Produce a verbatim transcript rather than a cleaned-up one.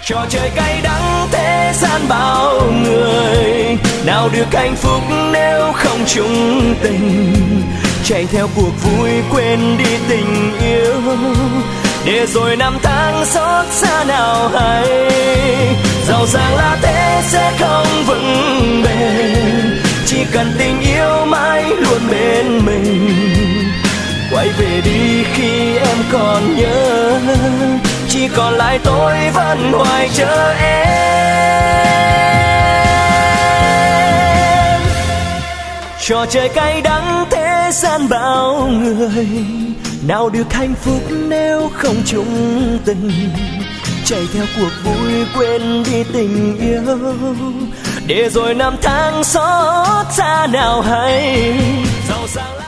Trò chơi cay đắng thế gian bao người, nào được hạnh phúc nếu không chung tình. Chạy theo cuộc vui quên đi tình yêu, để rồi năm tháng xót xa nào hay. Giàu sang là thế sẽ không vững bền, chỉ cần tình yêu mãi luôn bên mình. Quay về đi khi em còn nhớ, chỉ còn lại tôi vẫn hoài chờ em. Trò chơi cay đắng thế gian bao người, nào được hạnh phúc nếu không chung tình. Chạy theo cuộc vui quên đi tình yêu, để rồi năm tháng xót xa nào hay. Giàu sang